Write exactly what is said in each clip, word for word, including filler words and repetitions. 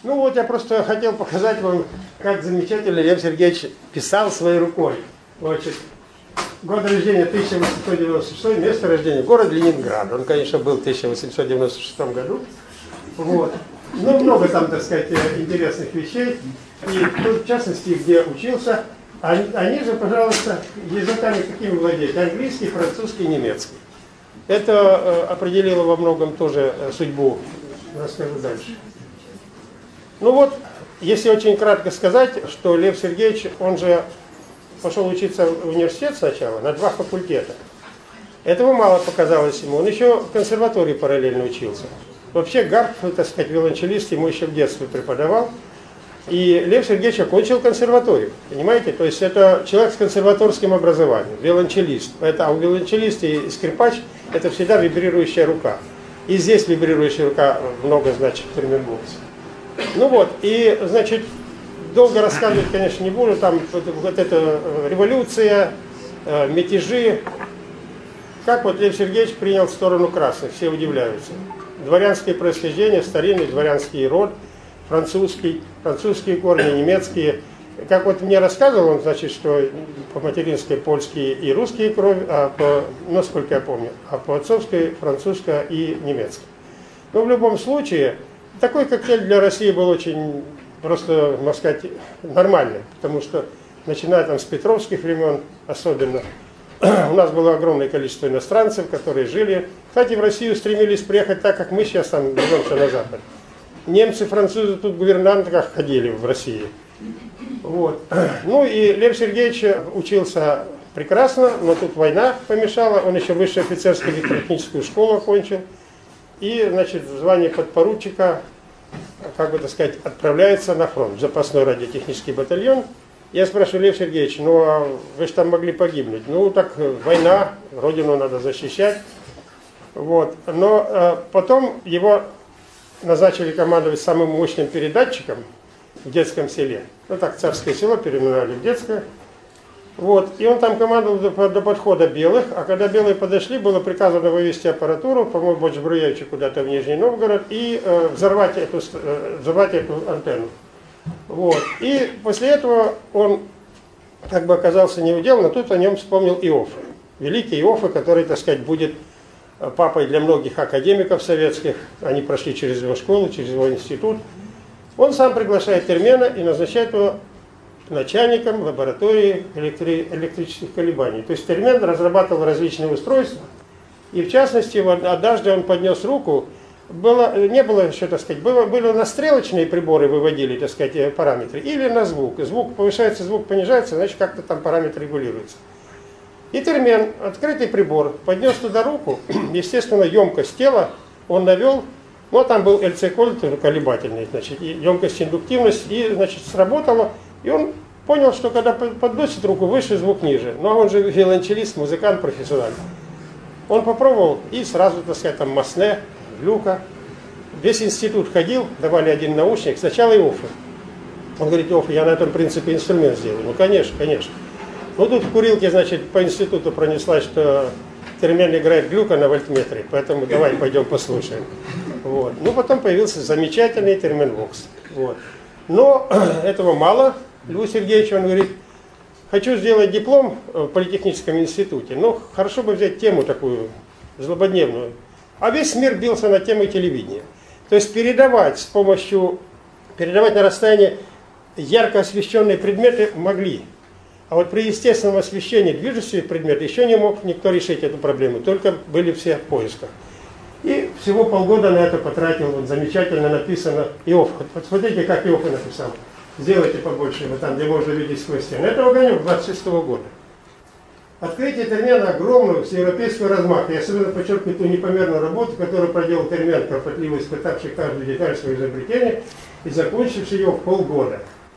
Ну вот я просто хотел показать вам, как замечательно Лев Сергеевич писал своей рукой. Значит, год рождения тысяча восемьсот девяносто шестой, место рождения город Ленинград. Он, конечно, был в тысяча восемьсот девяносто шестом году. Вот. Ну, много там, так сказать, интересных вещей. И тут, в частности, где учился, они, они же, пожалуйста, языками какими владеют? Английский, французский, немецкий. Это э, определило во многом тоже э, судьбу. Расскажу дальше. Ну вот, если очень кратко сказать, что Лев Сергеевич, он же пошел учиться в университет сначала, на два факультета. Этого мало показалось ему. Он еще в консерватории параллельно учился. Вообще Гарп, так сказать, виолончелист, ему еще в детстве преподавал. И Лев Сергеевич окончил консерваторию, понимаете? То есть это человек с консерваторским образованием, виолончелист. Это, а у виолончелиста и скрипач это всегда вибрирующая рука. И здесь вибрирующая рука много значит в терминбоксе. Ну вот, и, значит, долго рассказывать, конечно, не буду. Там вот, вот эта революция, э, мятежи. Как вот Лев Сергеевич принял сторону красных, все удивляются. Дворянское происхождение, старинный дворянский род, французский, французские корни, немецкие. Как вот мне рассказывал он, значит, что по материнской польские и русские крови, а по, насколько я помню, а по отцовской французская и немецкая. Но в любом случае, такой коктейль для России был очень просто, можно сказать, нормальным, потому что, начиная там с петровских времен особенно, у нас было огромное количество иностранцев, которые жили. Кстати, в Россию стремились приехать так, как мы сейчас там движемся на Запад. Немцы, французы тут в гувернантках ходили в России. Вот. Ну и Лев Сергеевич учился прекрасно, но тут война помешала. Он еще высшую офицерскую электротехническую школу окончил. И, значит, в звании подпоручика, как бы так сказать, отправляется на фронт, в запасной радиотехнический батальон. Я спрашиваю: Лев Сергеевич, ну а вы же там могли погибнуть. Ну так война, родину надо защищать. Вот. Но э, потом его назначили командовать самым мощным передатчиком в детском селе. Ну так, царское село переименовали в детское. Вот. И он там командовал до, до подхода белых, а когда белые подошли, было приказано вывести аппаратуру, по-моему, Боч-Бруевичу куда-то в Нижний Новгород и э, взорвать, эту, э, взорвать эту антенну. Вот. И после этого он как бы оказался неудел, но тут о нем вспомнил Иоффе. Великий Иоффе, который, так сказать, будет папой для многих академиков советских. Они прошли через его школу, через его институт. Он сам приглашает Термена и назначает его начальником лаборатории электри- электрических колебаний. То есть Термен разрабатывал различные устройства. И в частности, однажды он поднес руку. Было, не было еще, так сказать, было, было на стрелочные приборы выводили, так сказать, параметры, или на звук. Звук повышается, звук понижается, значит, как-то там параметр регулируется. И Термен, открытый прибор, поднес туда руку, естественно, емкость тела он навел, но там был эл цэ-код колебательный, значит, и емкость, индуктивность, и, значит, сработало, и он понял, что когда подносит руку выше, звук ниже. Но он же виолончелист, музыкант профессиональный. Он попробовал, и сразу, так сказать, там Масне, Люка. Весь институт ходил, давали один наушник, сначала Иоффе. Он говорит: Иоффе, я на этом принципе инструмент сделаю. Ну, конечно, конечно. Ну, тут в курилке, значит, по институту пронеслась, что Термен играет Глюка на вольтметре, поэтому давай пойдем послушаем. Вот. Ну, потом появился замечательный терменбокс. Вот. Но этого мало. Льву Сергеевичу он говорит: хочу сделать диплом в политехническом институте, но хорошо бы взять тему такую злободневную. А весь мир бился на тему телевидения. То есть передавать с помощью, передавать на расстояние ярко освещенные предметы могли. А вот при естественном освещении движущихся предметов еще не мог никто решить эту проблему. Только были все в поисках. И всего полгода на это потратил. Вот замечательно написано Иоффе. Вот смотрите, как Иоффе написал. Сделайте побольше, вот там, где можно видеть сквозь стены. Это огонек двадцать шестого года. Открытие Термена огромного всеевропейского размаха. И особенно подчеркиваю ту непомерную работу, которую проделал Термен, кропотливо испытавший каждую деталь своего изобретения и закончивший ее в полгода.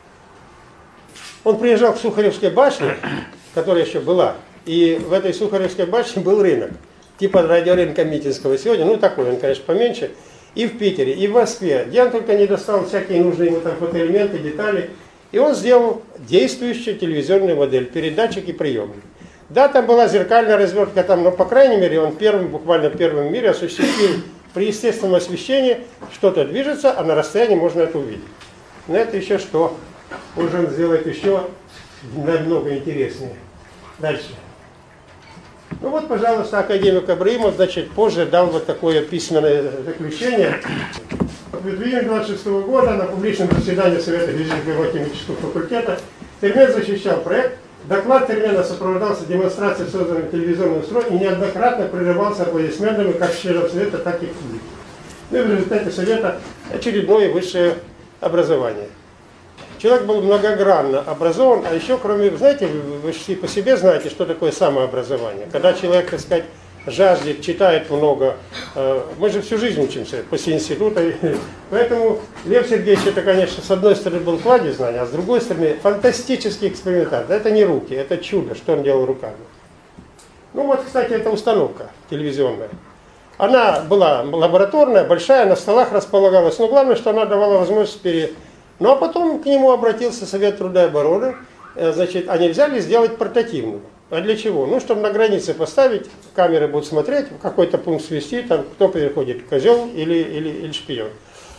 Он приезжал к Сухаревской башне, которая еще была, и в этой Сухаревской башне был рынок, типа радиорынка Митинского сегодня, ну такой он, конечно, поменьше, и в Питере, и в Москве, где он только не достал всякие нужные ему там фотоэлементы, детали, и он сделал действующую телевизионную модель, передатчик и приемник. Да, там была зеркальная развертка, там, но, по крайней мере, он первым, буквально первым в мире осуществил При естественном освещении что-то движется, а на расстоянии можно это увидеть. Но это еще что? Уже сделает еще намного интереснее. Дальше. Ну вот, пожалуйста, академик Абраимов, значит, позже дал вот такое письменное заключение. В июне двадцать шестого года на публичном заседании Совета физико-химического факультета Термен защищал проект. Доклад Термена сопровождался демонстрацией созданного телевизионного строя и неоднократно прерывался аплодисментами как членов Совета, так и публики. Ну и в результате Совета очередное высшее образование. Человек был многогранно образован, а еще кроме, знаете, вы же по себе знаете, что такое самообразование. Когда человек, так сказать, жаждет, читает много, мы же всю жизнь учимся после института, поэтому Лев Сергеевич, это, конечно, с одной стороны был кладезь знаний, а с другой стороны фантастический экспериментатор. Это не руки, это чудо, что он делал руками. Ну вот, кстати, это установка телевизионная. Она была лабораторная, большая, на столах располагалась, но главное, что она давала возможность пере... Ну а потом к нему обратился Совет труда и обороны, значит, а нельзя ли сделать портативную? А для чего? Ну, чтобы на границе поставить, камеры будут смотреть, в какой-то пункт свести, там, кто переходит, козел или, или, или шпион.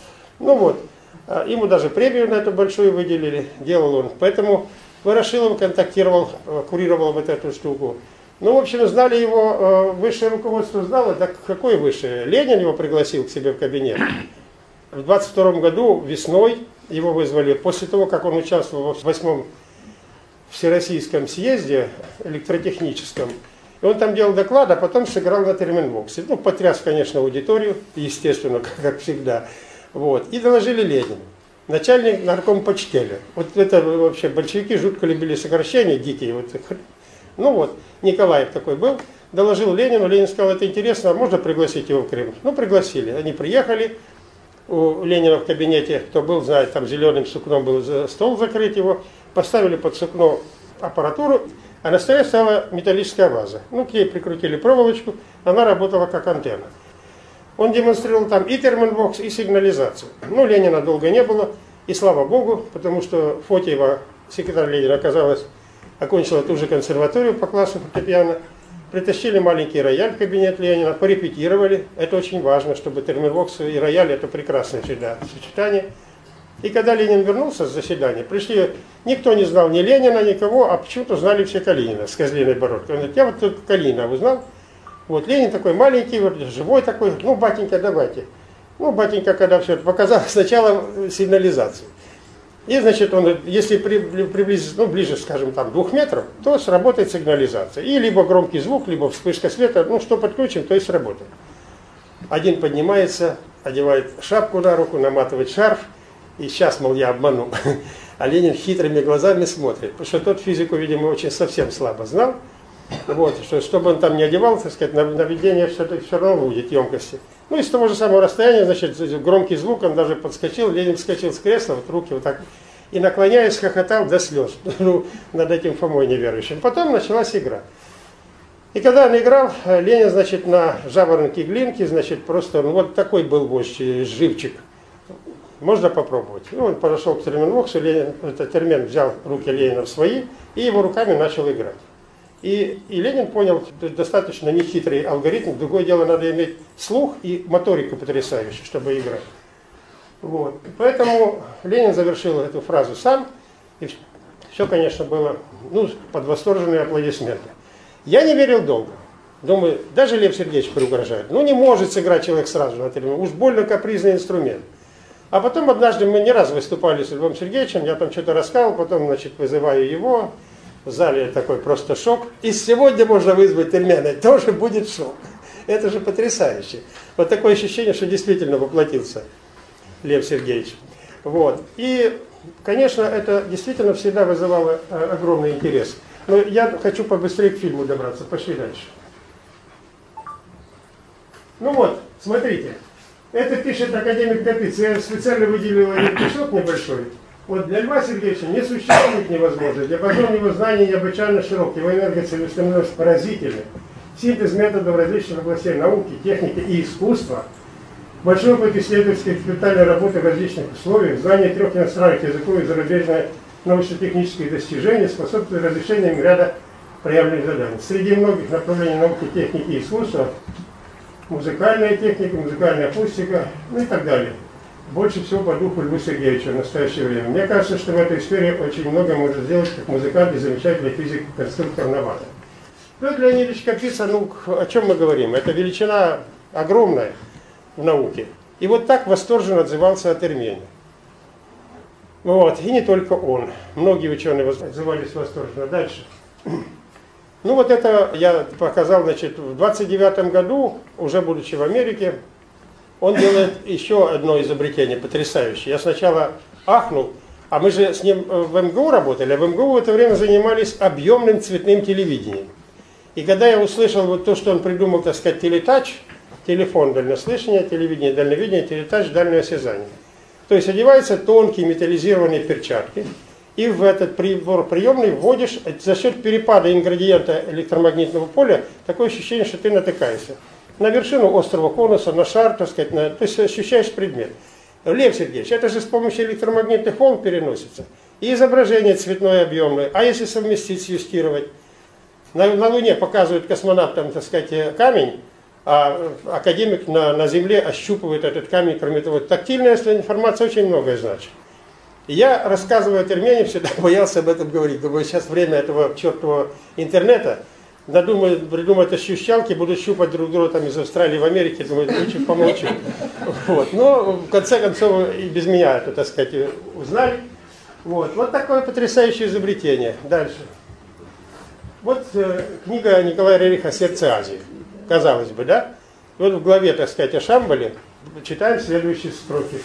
Ну вот, ему даже премию на эту большую выделили, делал он. Поэтому Ворошилов контактировал, курировал вот эту штуку. Ну, в общем, знали его, высшее руководство знало, так какое высшее? Ленин его пригласил к себе в кабинет. В двадцать втором году весной его вызвали, после того, как он участвовал в восьмом Всероссийском съезде электротехническом. И он там делал доклад, а потом сыграл на терминвоксе. Ну, потряс, конечно, аудиторию, естественно, как, как всегда. Вот. И доложили Ленину. Начальник наркомпочтеля. Вот это вообще большевики жутко любили сокращения дикие. Вот. Ну вот, Николаев такой был. Доложил Ленину. Ленин сказал, это интересно, а можно пригласить его в Крым? Ну, пригласили. Они приехали. У Ленина в кабинете, кто был, знает, там зеленым сукном был стол закрыть его, поставили под сукно аппаратуру, а на столе стояла металлическая ваза. Ну, к ней прикрутили проволочку, она работала как антенна. Он демонстрировал там и терминвокс, и сигнализацию. Ну, Ленина долго не было, и слава богу, потому что Фотиева, секретарь Ленина, оказалась, окончила ту же консерваторию по классу фортепиано. Притащили маленький рояль в кабинет Ленина, порепетировали. Это очень важно, чтобы терминвокс и рояль, это прекрасное всегда сочетание. И когда Ленин вернулся с заседания, пришли, никто не знал ни Ленина, никого, а почему-то знали все Калинина с козлиной бородкой. Он говорит, я вот только Калинина, вы знал? Вот Ленин такой маленький, вот, живой такой, ну, батенька, давайте. Ну, батенька, когда все это показал, сначала сигнализацию. И, значит, он, если при, приблизиться, ну, ближе, скажем, там, двух метров, то сработает сигнализация. И либо громкий звук, либо вспышка света, ну, что подключим, то и сработает. Один поднимается, одевает шапку на руку, наматывает шарф, и сейчас, мол, я обманул. А Ленин хитрыми глазами смотрит, потому что тот физику, видимо, очень совсем слабо знал. Вот, что, чтобы он там не одевал, так сказать, наведение все, все равно будет емкости. Ну, из того же самого расстояния, значит, громкий звук, он даже подскочил, Ленин вскочил с кресла, вот руки вот так, и, наклоняясь, хохотал до слез, ну, над этим Фомой неверующим. Потом началась игра. И когда он играл, Ленин, значит, на жаворонке глинки, значит, просто, ну, вот такой был вождь, живчик. Можно попробовать. Ну, он подошел к терминвоксу, Ленин, этот термен взял руки Ленина в свои, и его руками начал играть. И, и Ленин понял достаточно нехитрый алгоритм. Другое дело, надо иметь слух и моторику потрясающую, чтобы играть. Вот. Поэтому Ленин завершил эту фразу сам. И все, конечно, было, ну, под восторженные аплодисменты. Я не верил долго. Думаю, даже Лев Сергеевич приугрожает. Ну, не может сыграть человек сразу на термине. Уж больно капризный инструмент. А потом однажды мы не раз выступали с Львом Сергеевичем. Я там что-то рассказал, потом, значит, вызываю его. В зале такой просто шок. И сегодня можно вызвать Термена, тоже будет шок. Это же потрясающе. Вот такое ощущение, что действительно воплотился Лев Сергеевич. Вот. И, конечно, это действительно всегда вызывало огромный интерес. Но я хочу побыстрее к фильму добраться. Пошли дальше. Ну вот, смотрите. Это пишет академик Капиц. Я специально выделил один кусок небольшой. Вот для Льва Сергеевича не существует невозможно. Диапазон его знаний необычайно широк, его энергоцелеустремленность поразительна. Синтез методов различных областей науки, техники и искусства, большой опыт исследовательской экспериментальной работы в различных условиях, знание трех иностранных языков и зарубежные научно-технические достижения способствуют разрешению ряда проявленных заданий. Среди многих направлений науки, техники и искусства музыкальная техника, музыкальная акустика, ну и так далее. Больше всего по духу Льву Сергеевичу в настоящее время. Мне кажется, что в этой сфере очень много может сделать как музыкант и замечательный физик-конструктор-новатор. Петр Леонидович Капица, ну, о чем мы говорим? Это величина огромная в науке. И вот так восторженно отзывался о термене. Вот. И не только он. Многие ученые отзывались восторженно. Дальше. Ну вот это я показал, значит, в двадцать девятом году, уже будучи в Америке, он делает еще одно изобретение потрясающее. Я сначала ахнул, а мы же с ним в эм гэ у работали, а в эм гэ у в это время занимались объемным цветным телевидением. И когда я услышал вот то, что он придумал, так сказать, телетач, телефон дальнослышания, телевидение, дальновидение, телетач, дальнее осязание. То есть одеваются тонкие металлизированные перчатки, и в этот прибор приемный вводишь за счет перепада ингредиента электромагнитного поля такое ощущение, что ты натыкаешься на вершину острого конуса, на шар, так сказать, на, то есть ощущаешь предмет. Лев Сергеевич, это же с помощью электромагнитных волн переносится. И изображение цветное, объемное. А если совместить, сюстировать? На, на Луне показывают космонавтам, так сказать, камень, а академик на, на Земле ощупывает этот камень. Кроме того, тактильная информация очень многое значит. И я, рассказывая о термене, всегда боялся об этом говорить. Думаю, сейчас время этого чертового интернета. Надумают, придумают ощущалки, будут щупать друг друга там из Австралии в Америке. Думаю, лучше помолчу. Вот. Но в конце концов и без меня это, так сказать, узнали. Вот, вот такое потрясающее изобретение. Дальше. Вот э, книга Николая Рериха «Сердце Азии». Казалось бы, да? Вот в главе, так сказать, о Шамбале читаем следующие строки.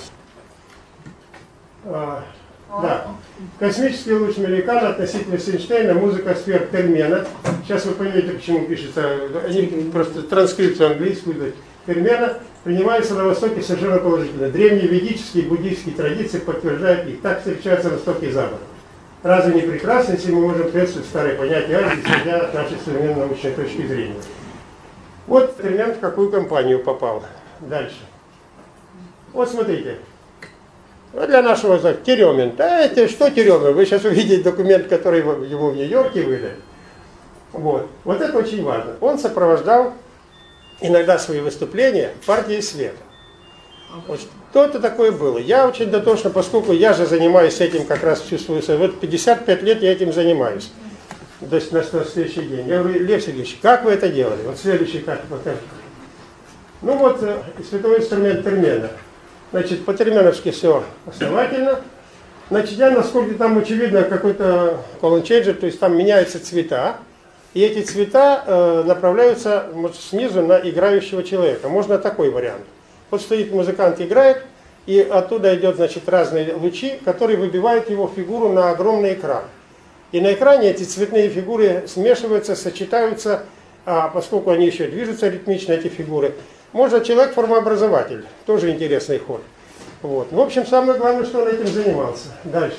А, да. Космический луч Меликана относительно Эйнштейна, музыка сфер Термена. Сейчас вы поймете, почему пишется, они просто транскрипцию английскую. Термена принимается на Востоке совершенно положительно. Древние ведические и буддийские традиции подтверждают их. Так встречаются Восток и Запад. Разве не прекрасно, если мы можем приветствовать старые понятия Азии, исходя от нашей современной научной точки зрения? Вот термен в какую компанию попал. Дальше. Вот смотрите. Вот для нашего закона. Теремин. Да, это что Теремин? Вы сейчас увидите документ, который ему в Нью-Йорке выдали. Вот. Вот это очень важно. Он сопровождал иногда свои выступления партией света. Вот что это такое было? Я очень дотошно, поскольку я же занимаюсь этим как раз всю свою... Вот пятьдесят пять лет я этим занимаюсь. То есть на следующий день. Я говорю, Лев Сергеевич, как вы это делали? Вот следующий как покажу. Ну вот, световой инструмент термена. Значит, по-терменовски все основательно. Значит, я, насколько там очевидно, какой-то color changer, то есть там меняются цвета. И эти цвета э, направляются вот, снизу на играющего человека. Можно такой вариант. Вот стоит музыкант, играет, и оттуда идет, значит, разные лучи, которые выбивают его фигуру на огромный экран. И на экране эти цветные фигуры смешиваются, сочетаются, а поскольку они еще движутся ритмично, эти фигуры. Можно человек-формообразователь, тоже интересный ход. Вот. В общем, самое главное, что он этим занимался. Дальше.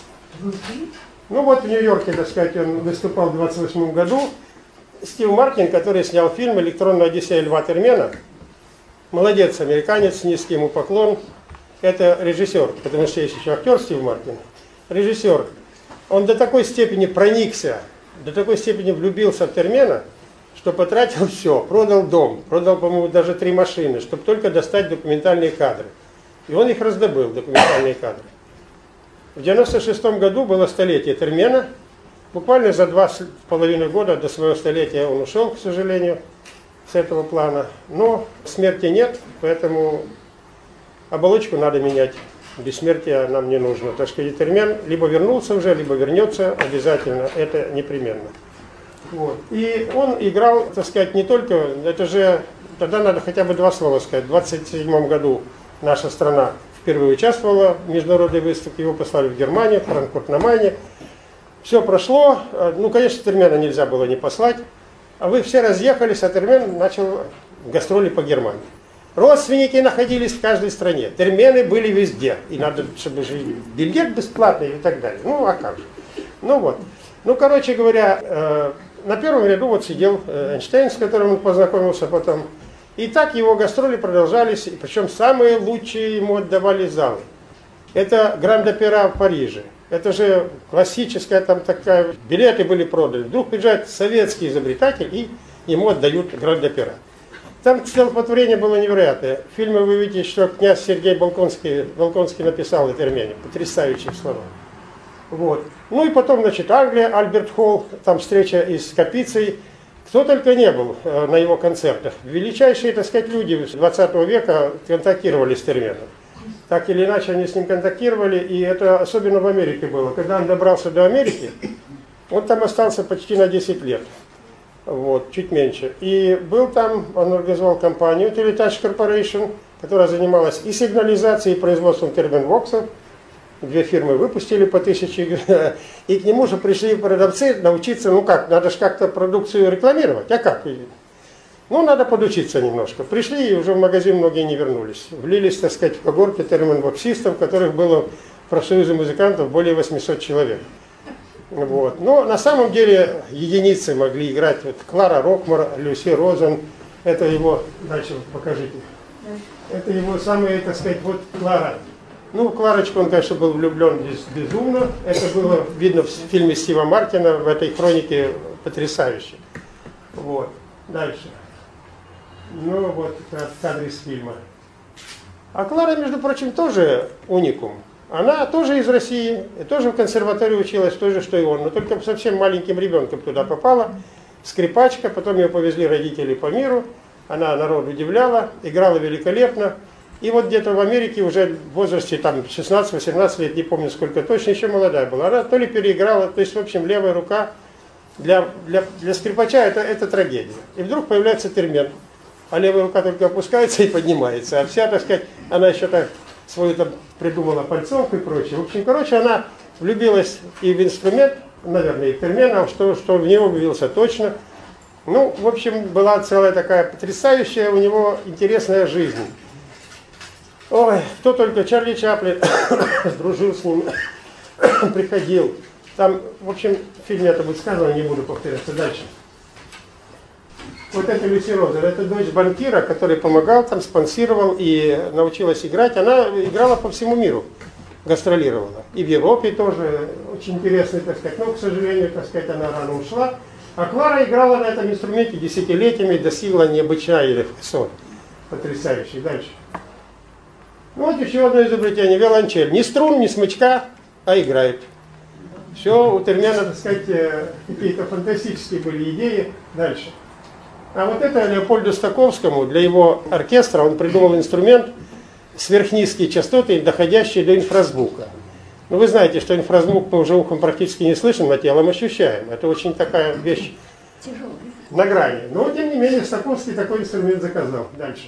Ну вот в Нью-Йорке, так сказать, он выступал в двадцать восьмом году. Стив Маркин, который снял фильм «Электронная Одиссея Льва Термена». Молодец, американец, низкий ему поклон. Это режиссер, потому что есть еще актер Стив Маркин. Режиссер. Он до такой степени проникся, до такой степени влюбился в Термена, что потратил все, продал дом, продал, по-моему, даже три машины, чтобы только достать документальные кадры. И он их раздобыл, документальные кадры. В девяносто шестом году было столетие Термена. Буквально за два с половиной года до своего столетия он ушел, к сожалению, с этого плана. Но смерти нет, поэтому оболочку надо менять. Бессмертие нам не нужно. Так что Термен либо вернулся уже, либо вернется обязательно. Это непременно. Вот. И он играл, так сказать, не только... Это же... Тогда надо хотя бы два слова сказать. В двадцать седьмом году наша страна впервые участвовала в международной выставке. Его послали в Германию, в Франкфурт на Майне. Все прошло. Ну, конечно, Термена нельзя было не послать. А вы все разъехались, а Термен начал гастроли по Германии. Родственники находились в каждой стране. Термены были везде. И надо, чтобы же билет бесплатный и так далее. Ну, а как же? Ну вот. Ну, короче говоря, э, на первом ряду вот сидел э, Эйнштейн, с которым он познакомился потом. И так его гастроли продолжались. И причем самые лучшие ему отдавали залы. Это Гранд-Опера в Париже. Это же классическая там такая... Билеты были проданы. Вдруг приезжает советский изобретатель и ему отдают Гранд-Опера. Там столпотворение было невероятное. В фильме вы видите, что князь Сергей Балконский, Балконский написал это Термене. Потрясающие слова. Вот. Ну и потом, значит, Англия, Альберт Холл, там встреча и с Капицей. Кто только не был э, на его концертах. Величайшие, так сказать, люди двадцатого века контактировали с Терменом. Так или иначе они с ним контактировали, и это особенно в Америке было. Когда он добрался до Америки, он там остался почти на десять лет. Вот, чуть меньше. И был там, он организовал компанию Teletouch Corporation, которая занималась и сигнализацией, и производством терминвоксов. Две фирмы выпустили по тысяче. И к нему же пришли продавцы научиться, ну как, надо же как-то продукцию рекламировать. А как? Ну, надо подучиться немножко. Пришли, и уже в магазин многие не вернулись. Влились, так сказать, в когорты терминвоксистов, которых было в профсоюзе музыкантов более восьмисот человек. Вот. Но на самом деле единицы могли играть. Вот Клара Рокмор, Люси Розен, это его, дальше вот покажите. Это его самые, так сказать, вот Клара. Ну, Кларочку он, конечно, был влюблен безумно. Это было видно в фильме Стива Мартина, в этой хронике потрясающе. Вот. Дальше. Ну, вот кадр из фильма. А Клара, между прочим, тоже уникум. Она тоже из России, тоже в консерватории училась, той же, что и он, но только совсем маленьким ребенком туда попала. Скрипачка, потом ее повезли родители по миру, она народ удивляла, играла великолепно. И вот где-то в Америке уже в возрасте там шестнадцать-восемнадцать лет, не помню сколько точно, еще молодая была. Она то ли переиграла, то есть, в общем, левая рука для, для, для скрипача это, это трагедия. И вдруг появляется термен, а левая рука только опускается и поднимается. А вся, так сказать, она еще так свою там придумала пальцовку и прочее. В общем, короче, она влюбилась и в инструмент, наверное, и в термен, а что, что в него влюбился точно. Ну, в общем, была целая такая потрясающая у него интересная жизнь. Ой, кто только Чарли Чаплин дружил с ним, приходил. Там, в общем, в фильме это будет сказано, не буду повторяться дальше. Вот это Люси Розен, это дочь банкира, который помогал, там, спонсировал и научилась играть. Она играла по всему миру, гастролировала. И в Европе тоже очень интересно, так сказать. Но, к сожалению, так сказать, она рано ушла. А Клара играла на этом инструменте десятилетиями, достигла необычайных высот. Потрясающий. Дальше. Ну, вот еще одно изобретение, виолончель. Ни струн, ни смычка, а играет. Все, у Термена, так сказать, какие-то фантастические были идеи. Дальше. А вот это Леопольду Стаковскому, для его оркестра, он придумал инструмент сверхнизкие частоты, доходящие до инфразвука. Ну, вы знаете, что инфразвук мы уже ухом практически не слышим, а телом ощущаем. Это очень такая вещь на грани. Но, тем не менее, Стаковский такой инструмент заказал. Дальше.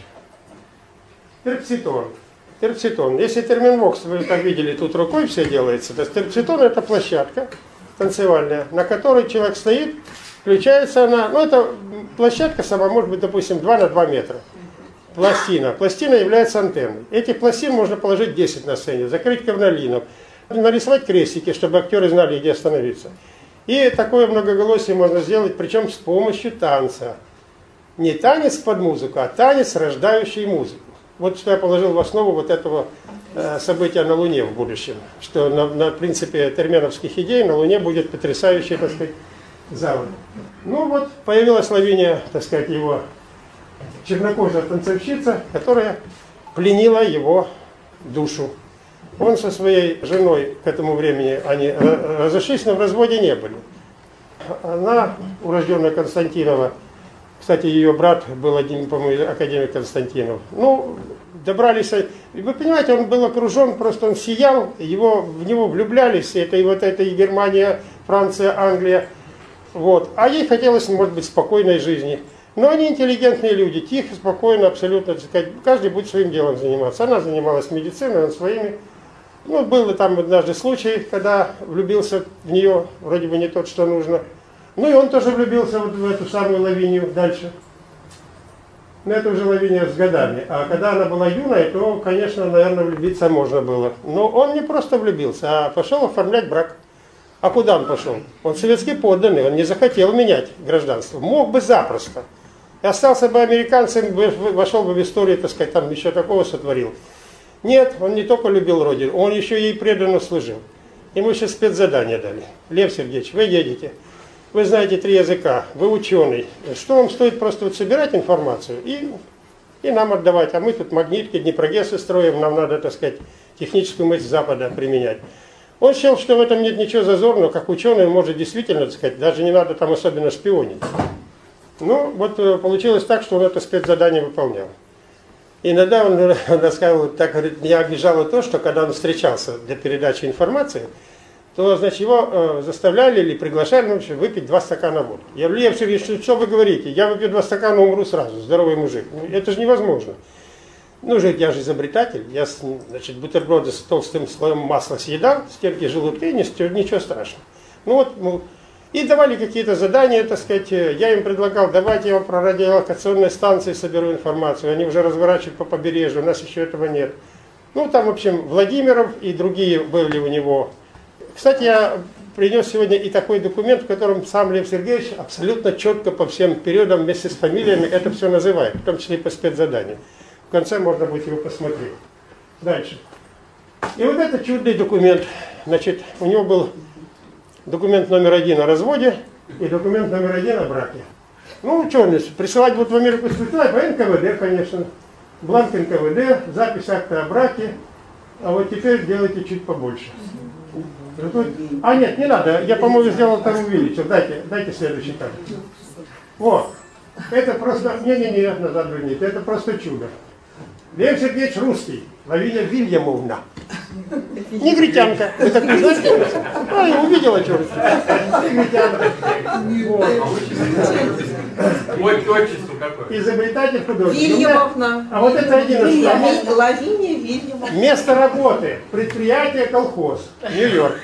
Терпситон. Терпситон. Если терминвокс, вы как видели, тут рукой все делается, то терпситон это площадка танцевальная, на которой человек стоит, включается она, ну это площадка сама может быть, допустим, два на два метра. Пластина. Пластина является антенной. Этих пластин можно положить десять на сцене, закрыть ковролином, нарисовать крестики, чтобы актеры знали, где остановиться. И такое многоголосие можно сделать, причем с помощью танца. Не танец под музыку, а танец, рождающий музыку. Вот что я положил в основу вот этого э, события на Луне в будущем. Что на, на принципе терменовских идей на Луне будет потрясающий, так сказать, завод. Ну вот, появилась Лавиния, так сказать, его чернокожая танцовщица, которая пленила его душу. Он со своей женой к этому времени, они разошлись, но в разводе не были. Она, урожденная Константинова, кстати, ее брат был один, по-моему, академик Константинов. Ну, добрались, вы понимаете, он был окружен, просто он сиял, его, в него влюблялись, это и вот это и Германия, Франция, Англия. Вот. А ей хотелось, может быть, спокойной жизни. Но они интеллигентные люди, тихо, спокойно, абсолютно, так сказать, каждый будет своим делом заниматься. Она занималась медициной, он своими. Ну, был там однажды случай, когда влюбился в нее, вроде бы не тот, что нужно. Ну, и он тоже влюбился вот в эту самую Лавинию дальше. Но это уже Лавиния с годами. А когда она была юной, то, конечно, наверное, влюбиться можно было. Но он не просто влюбился, а пошел оформлять брак. А куда он пошел? Он советский подданный, он не захотел менять гражданство. Мог бы запросто. И остался бы американцем, вошел бы в историю, так сказать, там еще такого сотворил. Нет, он не только любил родину, он еще ей преданно служил. Ему еще спецзадание дали. Лев Сергеевич, вы едете вы знаете три языка, вы ученый. Что вам стоит просто вот собирать информацию и, и нам отдавать. А мы тут магнитки, Днепрогессы строим, нам надо, так сказать, техническую мысль Запада применять. Он считал, что в этом нет ничего зазорного, как ученый может действительно, так сказать, даже не надо там особенно шпионить. Ну, вот получилось так, что он это спецзадание выполнял. Иногда он рассказывал, так говорит, меня обижало то, что когда он встречался для передачи информации, то, значит, его э, заставляли или приглашали, ну, выпить два стакана водки. Я говорю, Лев Сергеевич, что, что вы говорите? Я выпью два стакана, умру сразу, здоровый мужик. Ну, это же невозможно. Ну, же, я же изобретатель, я, значит, бутерброды с толстым слоем масла съедал, стенки желудка, и ничего страшного. Ну вот, ну, и давали какие-то задания, так сказать, я им предлагал, давайте я вам про радиолокационные станции соберу информацию, они уже разворачивают по побережью, у нас еще этого нет. Ну, там, в общем, Владимиров и другие были у него. Кстати, я принес сегодня и такой документ, в котором сам Лев Сергеевич абсолютно четко по всем периодам вместе с фамилиями это все называет, в том числе и по спецзаданию. В конце можно будет его посмотреть. Дальше. И вот этот чудный документ. Значит, у него был документ номер один о разводе и документ номер один о браке. Ну, что, присылать вот в Америку присылать по эн ка вэ дэ, конечно. Бланк эн ка вэ дэ, запись акта о браке. А вот теперь делайте чуть побольше. А нет, не надо. Я, по-моему, сделал там увеличил. Дайте, дайте следующий кадр. Вот. Это просто... Не-не-не, назад верните. Это просто чудо. Лев Сергеевич русский. Лавиния Вильямовна. Негритянка. Вы так не знаете? А, я увидела, что негритянка. Ой, отчество какое? Изобретатель художник. Вильямовна. А вот это один из самых. Лавиния Вильямовна. Место работы. Предприятие колхоз. Нью-Йорк.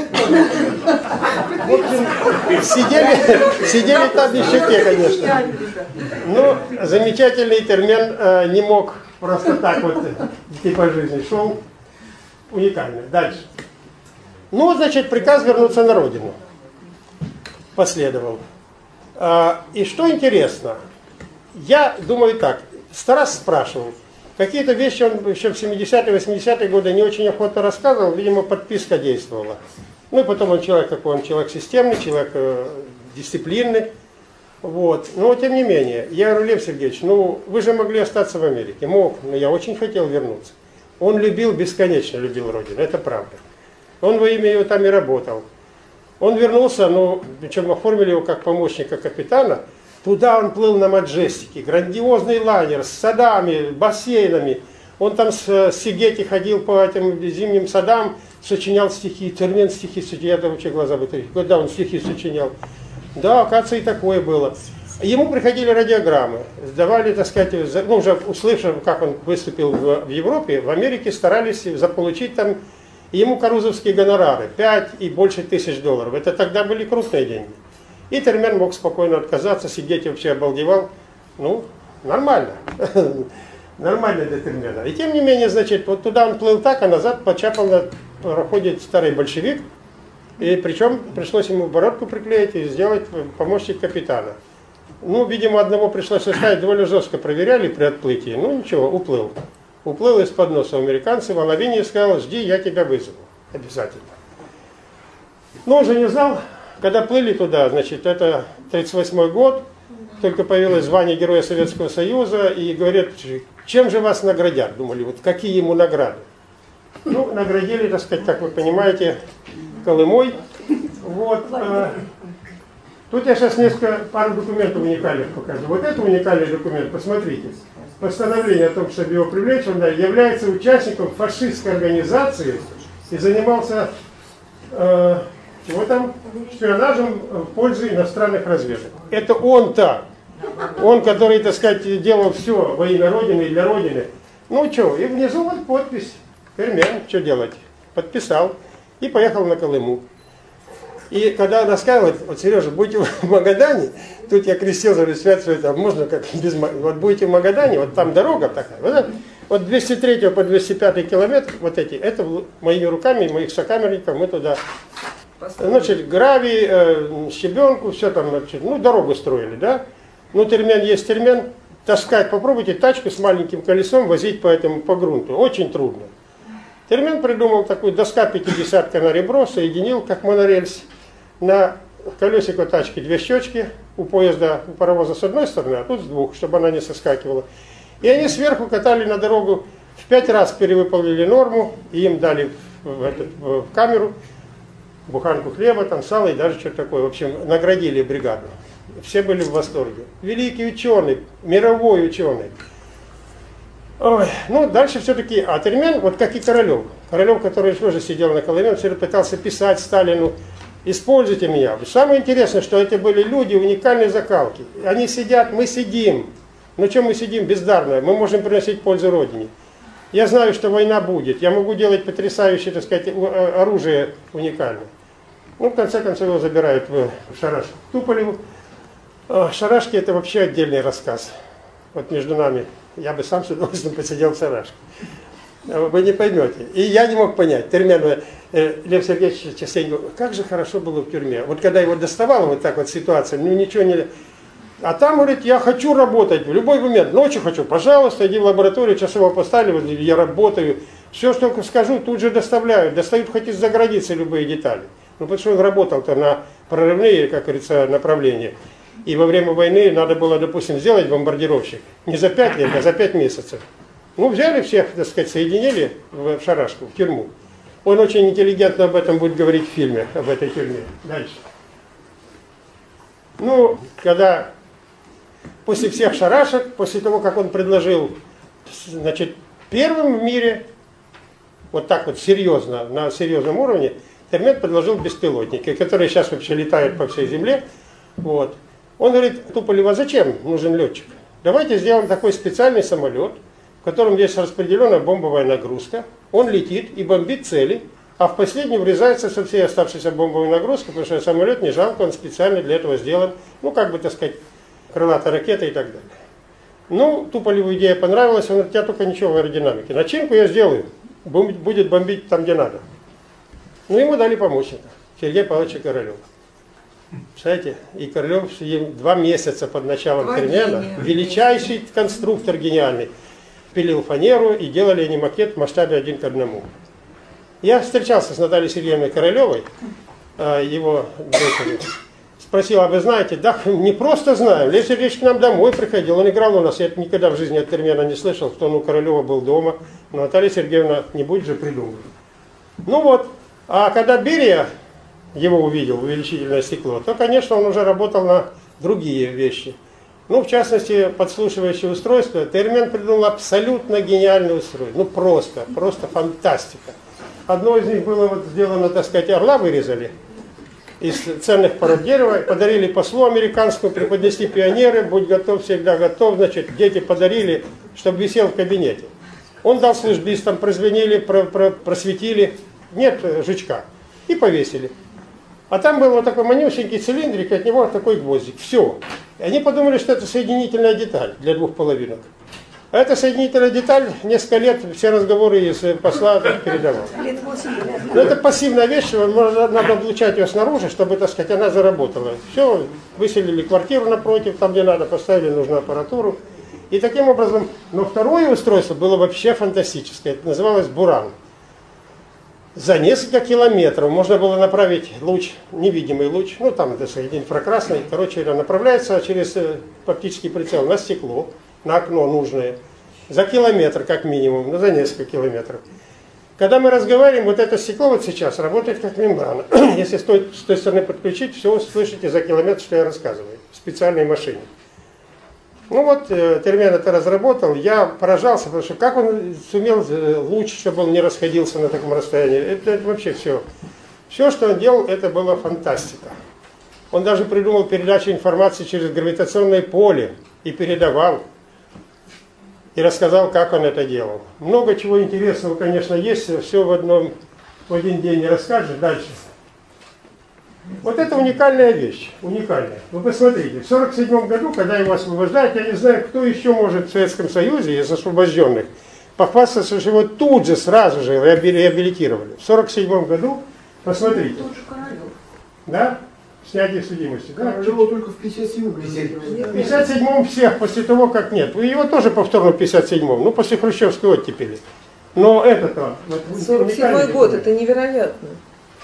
В общем, сидели, сидели там еще те, конечно. Ну, замечательный термен э, не мог просто так вот типа жизни шел. Уникально. Дальше. Ну, значит, приказ вернуться на родину последовал. А, и что интересно, я думаю так, Тарас спрашивал, какие-то вещи он еще в семидесятые, восьмидесятые годы не очень охотно рассказывал, видимо, подписка действовала. Ну и потом он человек такой, он человек системный, человек э, дисциплинный. Вот. Но тем не менее, я говорю, Лев Сергеевич, ну вы же могли остаться в Америке. Мог, но я очень хотел вернуться. Он любил, бесконечно любил родину, это правда. Он во имя ее там и работал. Он вернулся, ну, причем оформили его как помощника капитана. Туда он плыл на Маджестике, грандиозный лайнер с садами, бассейнами. Он там с Сигети ходил по этим зимним садам, сочинял стихи, термин стихи сочинял, я вообще глаза вытрясаю. Когда он стихи сочинял? Да, оказывается, и такое было. Ему приходили радиограммы, сдавали, так сказать, ну, уже услышав, как он выступил в, в Европе, в Америке старались заполучить там ему карузовские гонорары, пять и больше тысяч долларов. Это тогда были крупные деньги. И Термен мог спокойно отказаться, сидеть вообще обалдевал. Ну, нормально. Нормально для Термена. И тем не менее, значит, вот туда он плыл так, а назад почапал на пароходе старый большевик. И причем пришлось ему бородку приклеить и сделать помощник капитана. Ну, видимо, одного пришлось оставить, довольно жестко проверяли при отплытии. Ну, ничего, уплыл. Уплыл из-под носа американцев, а Лавиния сказала, жди, я тебя вызову. Обязательно. Но он же не знал, когда плыли туда, значит, это тридцать восьмой год, только появилось звание Героя Советского Союза, и говорят, чем же вас наградят? Думали, вот какие ему награды? Ну, наградили, так сказать, как вы понимаете, Колымой. Вот. Тут я сейчас несколько, пару документов уникальных покажу. Вот это уникальный документ, посмотрите. Постановление о том, чтобы его привлечь, он является участником фашистской организации и занимался э, чего там, шпионажем в пользу иностранных разведок. Это он-то. Он, который, так сказать, делал все во имя Родины и для Родины. Ну что, и внизу вот подпись. Термен, что делать? Подписал и поехал на Колыму. И когда она сказала, вот, Сережа, будете в Магадане, тут я крестил за свят, что это можно как без... Вот будете в Магадане, вот там дорога такая, вот, вот двести третий по двести пятый километр, вот эти, это моими руками, моих сокамерников, мы туда, значит, гравий, э, щебенку, все там, значит, ну, дорогу строили, да. Ну, термен есть термен, таскать, попробуйте тачку с маленьким колесом возить по этому, по грунту, очень трудно. Термен придумал такую доска пятидесятка на ребро, соединил, как монорельс, на колесико тачки две щечки, у поезда, у паровоза с одной стороны, а тут с двух, чтобы она не соскакивала. И они сверху катали на дорогу, в пять раз перевыполнили норму, и им дали в, этот, в камеру буханку хлеба, там сало и даже что-то такое. В общем, наградили бригаду. Все были в восторге. Великий ученый, мировой ученый. Ой, ну, дальше все-таки, а Тельмен, вот как и Королев. Королев, который тоже сидел на Колыме, он все пытался писать Сталину: используйте меня. Самое интересное, что это были люди уникальной закалки. Они сидят, мы сидим. Ну, чем мы сидим бездарно? Мы можем приносить пользу Родине. Я знаю, что война будет. Я могу делать потрясающее, так сказать, оружие уникальное. Ну, в конце концов, его забирают в Шарашку. Туполеву. Шарашки — это вообще отдельный рассказ. Вот между нами. Я бы сам с удовольствием посидел в Шарашке. Вы не поймете. И я не мог понять. Термин, э, Лев Сергеевич частенько говорит: как же хорошо было в тюрьме. Вот когда его доставала вот так вот ситуация, ну ничего не... А там, говорит, я хочу работать в любой момент. Ночью хочу, пожалуйста, иди в лабораторию, часово поставили, я работаю. Все, что скажу, тут же доставляют. Достают хоть из-за границы любые детали. Ну, потому что он работал-то на прорывные, как говорится, направления. И во время войны надо было, допустим, сделать бомбардировщик не за пять лет, а за пять месяцев. Ну, взяли всех, так сказать, соединили в Шарашку, в тюрьму. Он очень интеллигентно об этом будет говорить в фильме, об этой тюрьме. Дальше. Ну, когда после всех шарашек, после того, как он предложил, значит, первым в мире, вот так вот серьезно, на серьезном уровне, Термен предложил беспилотники, которые сейчас вообще летают по всей земле. Вот. Он говорит: Туполев, а зачем нужен летчик? Давайте сделаем такой специальный самолет, в котором есть распределенная бомбовая нагрузка. Он летит и бомбит цели, а в последний врезается со всей оставшейся бомбовой нагрузкой, потому что самолет не жалко, он специально для этого сделан, ну, как бы, так сказать, крылатая ракета и так далее. Ну, Туполеву идея понравилась, он говорит: я только ничего в аэродинамике. Начинку я сделаю, будет бомбить там, где надо. Ну, ему дали помощника, Сергея Павловича Королева. Представляете, и Королев два месяца под началом Термена, величайший конструктор гениальный, пилил фанеру, и делали они макет в масштабе один к одному. Я встречался с Натальей Сергеевной Королевой, его дочерью, спросил: а вы знаете? Да, не просто знаем. Лев Сергеевич к нам домой приходил, он играл у нас, я никогда в жизни от Термена не слышал, что он у Королева был дома, но Наталья Сергеевна не будет же придумывать. Ну вот, а когда Берия его увидел, увеличительное стекло, то, конечно, он уже работал на другие вещи. Ну, в частности, подслушивающее устройство. Термен придумал абсолютно гениальное устройство. Ну, просто, просто фантастика. Одно из них было вот сделано, так сказать, орла вырезали из ценных пород дерева, подарили послу американскому, преподнесли пионеры: будь готов, всегда готов. Значит, дети подарили, чтобы висел в кабинете. Он дал службистам, прозвенели, про, про, просветили. Нет жучка. И повесили. А там был вот такой манюсенький цилиндрик, от него такой гвоздик. Все. И они подумали, что это соединительная деталь для двух половинок. А эта соединительная деталь несколько лет все разговоры из посла передавал. Но это пассивная вещь, надо облучать ее снаружи, чтобы, так сказать, она заработала. Все, выселили квартиру напротив, там где надо, поставили нужную аппаратуру. И таким образом, но второе устройство было вообще фантастическое. Это называлось «Буран». За несколько километров можно было направить луч, невидимый луч, ну там, так сказать, инфракрасный, короче, направляется через оптический прицел на стекло, на окно нужное, за километр как минимум, ну за несколько километров. Когда мы разговариваем, вот это стекло вот сейчас работает как мембрана. Если с той, с той стороны подключить, все услышите за километр, что я рассказываю, в специальной машине. Ну вот, Термен это разработал, я поражался, потому что как он сумел луч, чтобы он не расходился на таком расстоянии, это, это вообще все. Все, что он делал, это была фантастика. Он даже придумал передачу информации через гравитационное поле и передавал, и рассказал, как он это делал. Много чего интересного, конечно, есть, все в, одном, в один день не расскажешь. Дальше. Вот это уникальная вещь, уникальная. Вы посмотрите, в сорок седьмом году, когда его освобождают, я не знаю, кто еще может в Советском Союзе из освобожденных похвастаться, что его тут же, сразу же реабилитировали. В сорок седьмом году, посмотрите. Тот же Королев. Да? Снятие судимости. Да? Королева только в пятьдесят седьмом. В пятьдесят седьмом всех, после того, как нет. Вы его тоже повторно в пятьдесят седьмом, ну, после хрущевской оттепели. Но это-то... Вот, сорок седьмой год, это невероятно.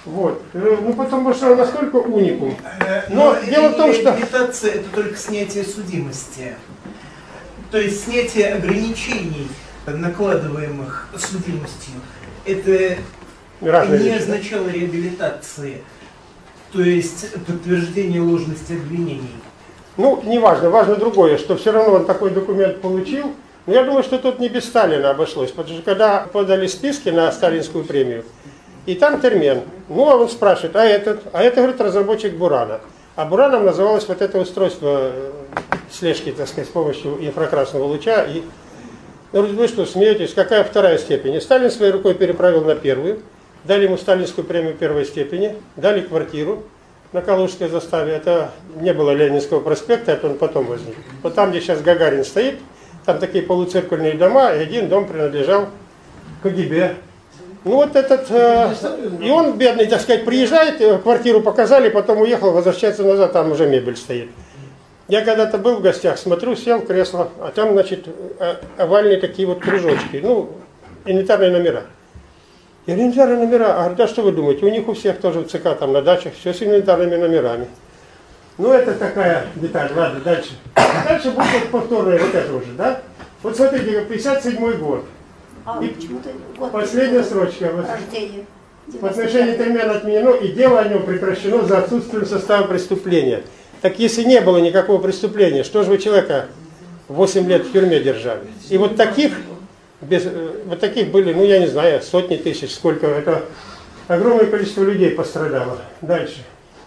Вот. Ну, потому что он настолько уникум. Но, Но дело в том, что... Реабилитация – это только снятие судимости. То есть снятие ограничений, накладываемых судимостью. Это Разные не вещи, означало реабилитации. То есть подтверждение ложности обвинений. Ну, не важно, важно другое, что все равно он такой документ получил. Но я думаю, что тут не без Сталина обошлось, потому что когда подали списки на сталинскую премию, и там термен, ну, а он спрашивает, а этот? А это, говорит, разработчик Бурана. А Бураном называлось вот это устройство слежки, так сказать, с помощью инфракрасного луча. И, ну, вы что, смеетесь, какая вторая степень? И Сталин своей рукой переправил на первую, дали ему сталинскую премию первой степени, дали квартиру на Калужской заставе. Это не было Ленинского проспекта, это он потом возник. Вот там, где сейчас Гагарин стоит, там такие полуциркульные дома, и один дом принадлежал КГБ. Ну вот этот, э, и он, бедный, так сказать, приезжает, квартиру показали, потом уехал, возвращается назад, там уже мебель стоит. Я когда-то был в гостях, смотрю, сел в кресло, а там, значит, овальные такие вот кружочки, ну, инвентарные номера. Я говорю, инвентарные номера, а да что вы думаете, у них у всех тоже в ЦК, там на дачах, все с инвентарными номерами. Ну это такая деталь, ладно, дальше. Дальше будет повторное вот это уже, да? Вот смотрите, пятьдесят седьмой год. А, И год последняя строчка. Вот. Рождения. В отношении термина отменено, и дело о нем прекращено за отсутствием состава преступления. Так если не было никакого преступления, что же вы человека восемь лет в тюрьме держали? И вот таких, без, вот таких были, ну я не знаю, сотни тысяч, сколько, это огромное количество людей пострадало. Дальше.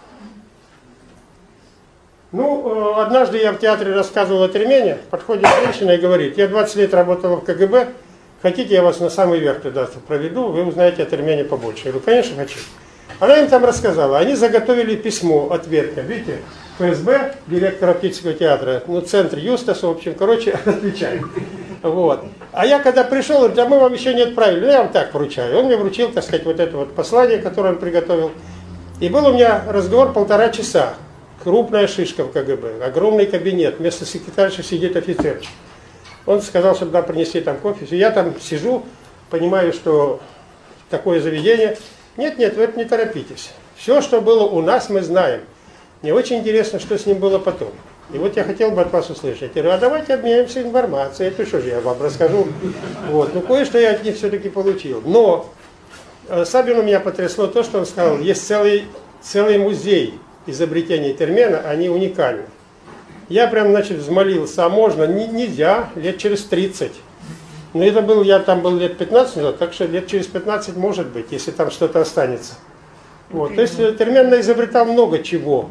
Ну, однажды я в театре рассказывал о Тремене, подходит женщина и говорит, я двадцать лет работала в КГБ, хотите, я вас на самый верх туда проведу, вы узнаете о Тремене побольше. Я говорю, конечно, хочу. Она им там рассказала, они заготовили письмо от Верка, видите, ФСБ, директора Птицкого театра, ну, центр Юстаса, в общем, короче, отвечает. Вот. А я когда пришел, говорит, а мы вам еще не отправили, ну, я вам так вручаю. Он мне вручил, так сказать, вот это вот послание, которое он приготовил. И был у меня разговор полтора часа. Крупная шишка в КГБ, огромный кабинет, вместо секретарши сидит офицерчик. Он сказал, чтобы нам принесли там кофе. И я там сижу, понимаю, что такое заведение. Нет, нет, вы это не торопитесь. Все, что было у нас, мы знаем. Мне очень интересно, что с ним было потом. И вот я хотел бы от вас услышать. Я говорю, а давайте обменяемся информацией. Это что же, я вам расскажу. Вот. Ну, кое-что я от них все-таки получил. Но Сабину меня потрясло то, что он сказал, есть целый, целый музей изобретений термена, они уникальны. Я прям, значит, взмолился, а можно? Н- нельзя, лет через тридцать. Но это был, я там был лет пятнадцать назад, так что лет через пятнадцать может быть, если там что-то останется. Вот. То есть термен изобретал много чего.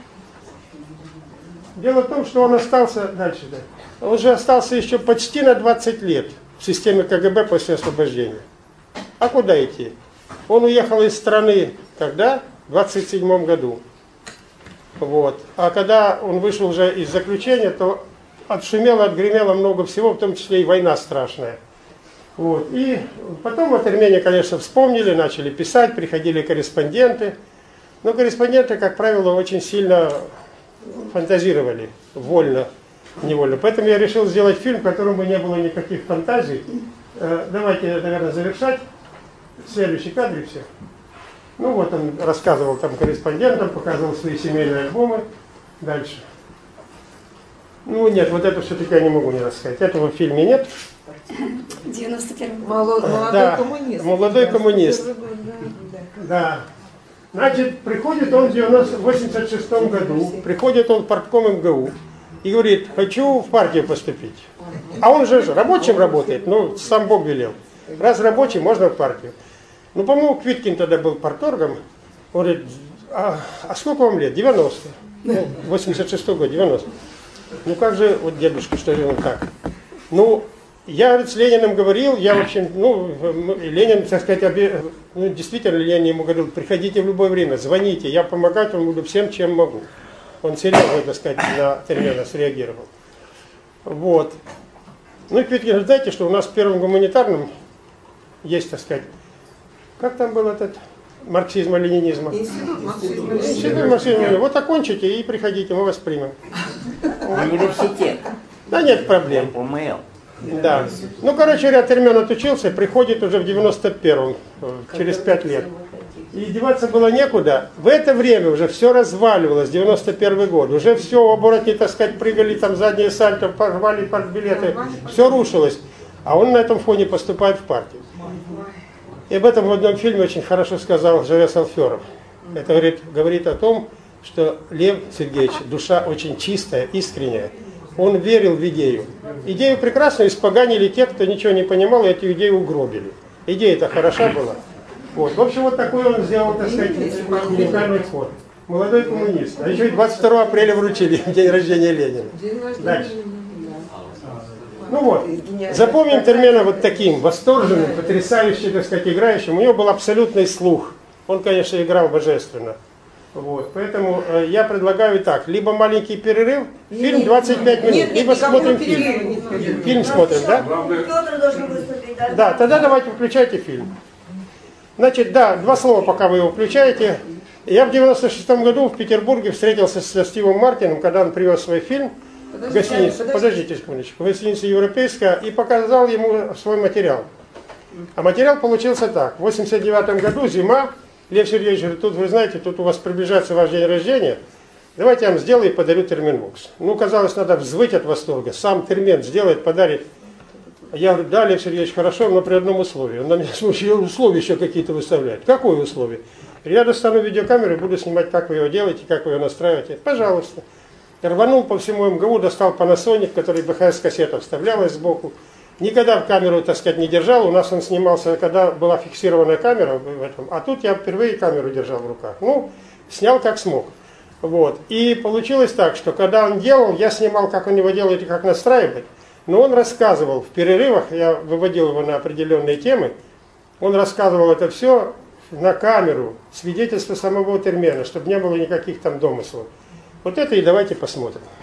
Дело в том, что он остался дальше, да. Он же остался еще почти на двадцать лет в системе КГБ после освобождения. А куда идти? Он уехал из страны, когда? В двадцать седьмом году. Вот. А когда он вышел уже из заключения, то отшумело, отгремело много всего, в том числе и война страшная. Вот. И потом о термене, конечно, вспомнили, начали писать, приходили корреспонденты. Но корреспонденты, как правило, очень сильно фантазировали, вольно, невольно. Поэтому я решил сделать фильм, в котором бы не было никаких фантазий. Давайте, наверное, завершать. Следующий кадр и все. Ну вот он рассказывал там корреспондентам, показывал свои семейные альбомы. Дальше. Ну нет, вот это все-таки я не могу не рассказать. Этого в фильме нет. девяносто первый. Молодой, молодой Да, коммунист. молодой коммунист. Да, да. Да. Значит, приходит он в восемьдесят шестом году, приходит он в партком эм гэ у и говорит, хочу в партию поступить. А он же рабочим работает, ну, сам Бог велел. Раз рабочий, можно в партию. Ну, по-моему, Квиткин тогда был парторгом. Он говорит, а, а сколько вам лет? девяносто. Ну, восемьдесят шестой год, девяносто. Ну, как же, вот дедушка, что же он так? Ну, я, говорит, с Лениным говорил, я, в общем, ну, Ленин, так сказать, обе... ну, действительно, Ленин ему говорил, приходите в любое время, звоните, я помогать вам буду всем, чем могу. Он серьезно, так сказать, на термина среагировал. Вот. Ну, и Квиткин говорит, знаете, что у нас в первом гуманитарном есть, так сказать, как там был этот марксизма, ленинизма? Институт марксизма. Институт марксизма. Вот окончите и приходите, мы вас примем. Университет. Да нет проблем. О эм эл. Да. Ну, короче говоря, термен отучился, приходит уже в девяносто первом, через пять лет. И деваться было некуда. В это время уже все разваливалось, девяносто первый год. Уже все, оборотни, так сказать, прыгали, там задние сальто, порвали партбилеты. Все рушилось. А он на этом фоне поступает в партию. И об этом в одном фильме очень хорошо сказал Жавес Алферов. Это говорит, говорит о том, что Лев Сергеевич, душа очень чистая, искренняя. Он верил в идею. Идею прекрасную испоганили те, кто ничего не понимал, и эту идею угробили. Идея-то хороша была. Вот. В общем, вот такой он сделал, так сказать, уникальный ход. Молодой коммунист. А еще и двадцать второго апреля вручили, день рождения Ленина. Дальше. Ну вот, запомним Термена вот таким, восторженным, потрясающим, так сказать, играющим. У него был абсолютный слух. Он, конечно, играл божественно. Вот, поэтому э, я предлагаю так, либо маленький перерыв, фильм двадцать пять минут, нет, либо нет, смотрим фильм. Фильм, фильм смотрим, да? Петр должен выступить, да? Да, тогда давайте включайте фильм. Значит, да, два слова, пока вы его включаете. Я в девяносто шестом году в Петербурге встретился со Стивом Мартином, когда он привез свой фильм в гостиницу, подождите, подождите секундочку, в гостиницу «Европейская», и показал ему свой материал. А материал получился так. В восемьдесят девятом году, зима, Лев Сергеевич говорит, тут вы знаете, тут у вас приближается ваш день рождения, давайте я вам сделаю и подарю терминбокс. Ну, казалось, надо взвыть от восторга. Сам термен сделает, подарит. Я говорю, да, Лев Сергеевич, хорошо, но при одном условии. Он на меня, слушай, условия еще какие-то выставляет. Какое условие? Я достану видеокамеру и буду снимать, как вы его делаете, как вы его настраиваете. Пожалуйста. Рванул по всему эм гэ у, достал Panasonic, который бэ ха эс-кассета вставлялась сбоку. Никогда в камеру, так сказать, не держал. У нас он снимался, когда была фиксированная камера в этом. А тут я впервые камеру держал в руках. Ну, снял как смог. Вот. И получилось так, что когда он делал, я снимал, как он его делает и как настраивать. Но он рассказывал в перерывах, я выводил его на определенные темы, он рассказывал это все на камеру, свидетельство самого термена, чтобы не было никаких там домыслов. Вот это и давайте посмотрим.